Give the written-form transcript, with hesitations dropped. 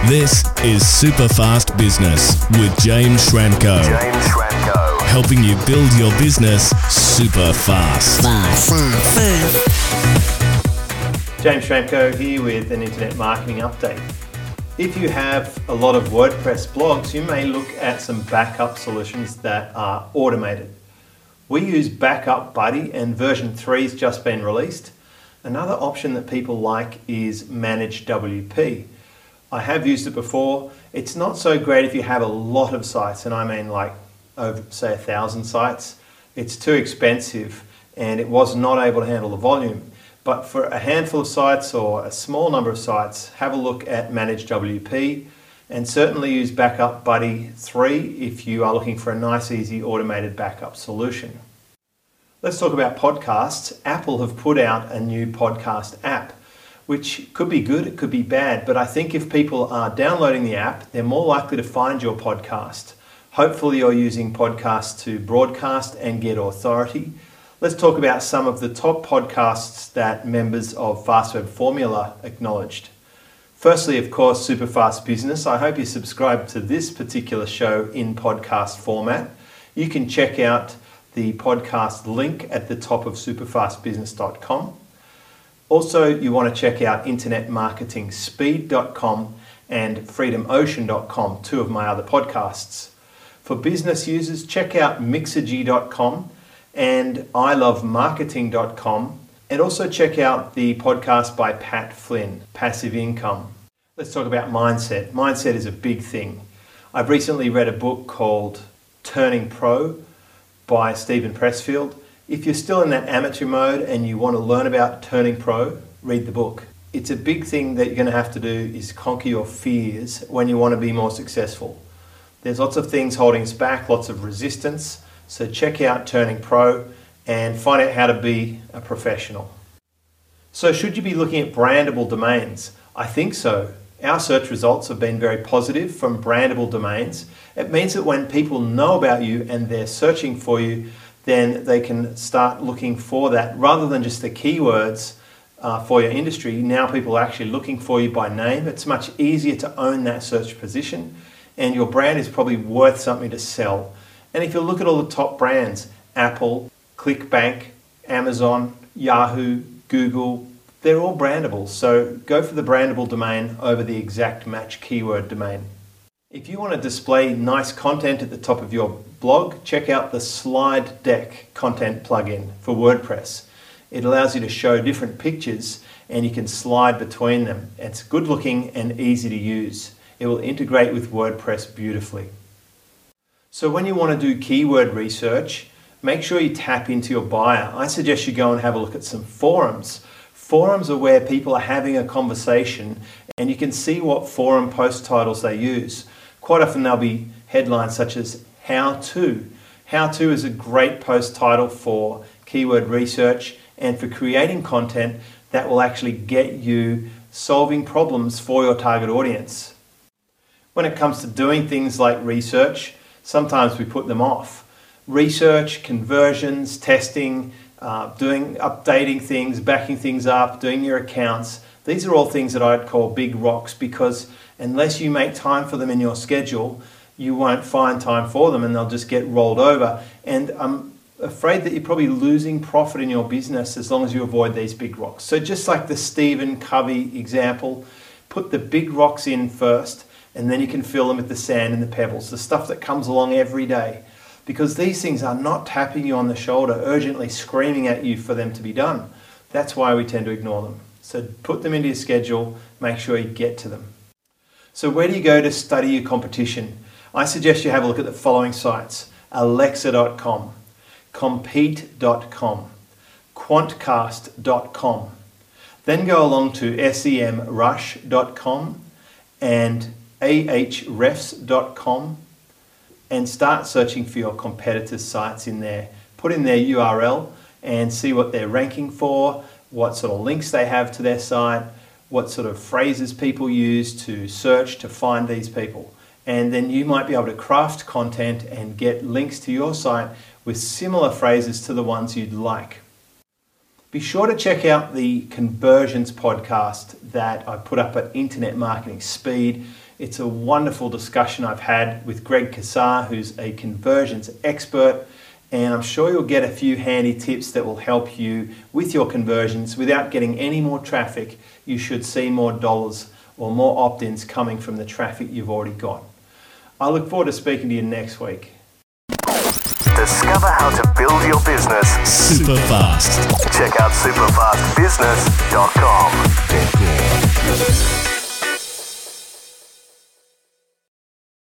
This is Superfast Business with James Schramko. Helping you build your business super fast. James Schramko here with an internet marketing update. If you have a lot of WordPress blogs, you may look at some backup solutions that are automated. We use Backup Buddy and version 3 has just been released. Another option that people like is Manage WP. I have used it before. It's not so great if you have a lot of sites, and I mean like over say 1,000 sites. It's too expensive and it was not able to handle the volume. But for a handful of sites or a small number of sites, have a look at Manage WP and certainly use Backup Buddy 3 if you are looking for a nice, easy, automated backup solution. Let's talk about podcasts. Apple have put out a new podcast app, which could be good, it could be bad, but I think if people are downloading the app, they're more likely to find your podcast. Hopefully you're using podcasts to broadcast and get authority. Let's talk about some of the top podcasts that members of Fastweb Formula acknowledged. Firstly, of course, Superfast Business. I hope you subscribe to this particular show in podcast format. You can check out the podcast link at the top of superfastbusiness.com. Also, you want to check out internetmarketingspeed.com and freedomocean.com, two of my other podcasts. For business users, check out mixergy.com and ilovemarketing.com, and also check out the podcast by Pat Flynn, Passive Income. Let's talk about mindset. Mindset is a big thing. I've recently read a book called Turning Pro by Stephen Pressfield. If you're still in that amateur mode and you want to learn about turning pro, read the book. It's a big thing that you're going to have to do is conquer your fears when you want to be more successful. There's lots of things holding us back, lots of resistance. So check out Turning Pro and find out how to be a professional. So should you be looking at brandable domains? I think so. Our search results have been very positive from brandable domains. It means that when people know about you and they're searching for you, then they can start looking for that rather than just the keywords for your industry. Now people are actually looking for you by name. It's much easier to own that search position, and your brand is probably worth something to sell. And if you look at all the top brands, Apple, ClickBank, Amazon, Yahoo, Google, they're all brandable. So go for the brandable domain over the exact match keyword domain. If you want to display nice content at the top of your blog, check out the Slide Deck content plugin for WordPress. It allows you to show different pictures and you can slide between them. It's good looking and easy to use. It will integrate with WordPress beautifully. So when you want to do keyword research, make sure you tap into your buyer. I suggest you go and have a look at some forums. Forums are where people are having a conversation and you can see what forum post titles they use. Quite often there'll be headlines such as How To. How To is a great post title for keyword research and for creating content that will actually get you solving problems for your target audience. When it comes to doing things like research, sometimes we put them off. Research, conversions, testing, updating things, backing things up, doing your accounts. These are all things that I'd call big rocks because unless you make time for them in your schedule, you won't find time for them and they'll just get rolled over. And I'm afraid that you're probably losing profit in your business as long as you avoid these big rocks. So just like the Stephen Covey example, put the big rocks in first and then you can fill them with the sand and the pebbles, the stuff that comes along every day. Because these things are not tapping you on the shoulder, urgently screaming at you for them to be done. That's why we tend to ignore them. So put them into your schedule, make sure you get to them. So where do you go to study your competition? I suggest you have a look at the following sites: Alexa.com, Compete.com, Quantcast.com. Then go along to SEMrush.com and Ahrefs.com and start searching for your competitors' sites in there. Put in their URL and see what they're ranking for, what sort of links they have to their site, what sort of phrases people use to search to find these people. And then you might be able to craft content and get links to your site with similar phrases to the ones you'd like. Be sure to check out the Conversions podcast that I put up at Internet Marketing Speed. It's a wonderful discussion I've had with Greg Kassar, who's a conversions expert, and I'm sure you'll get a few handy tips that will help you with your conversions. Without getting any more traffic, you should see more dollars or more opt-ins coming from the traffic you've already got. I look forward to speaking to you next week. Discover how to build your business super fast. Check out superfastbusiness.com.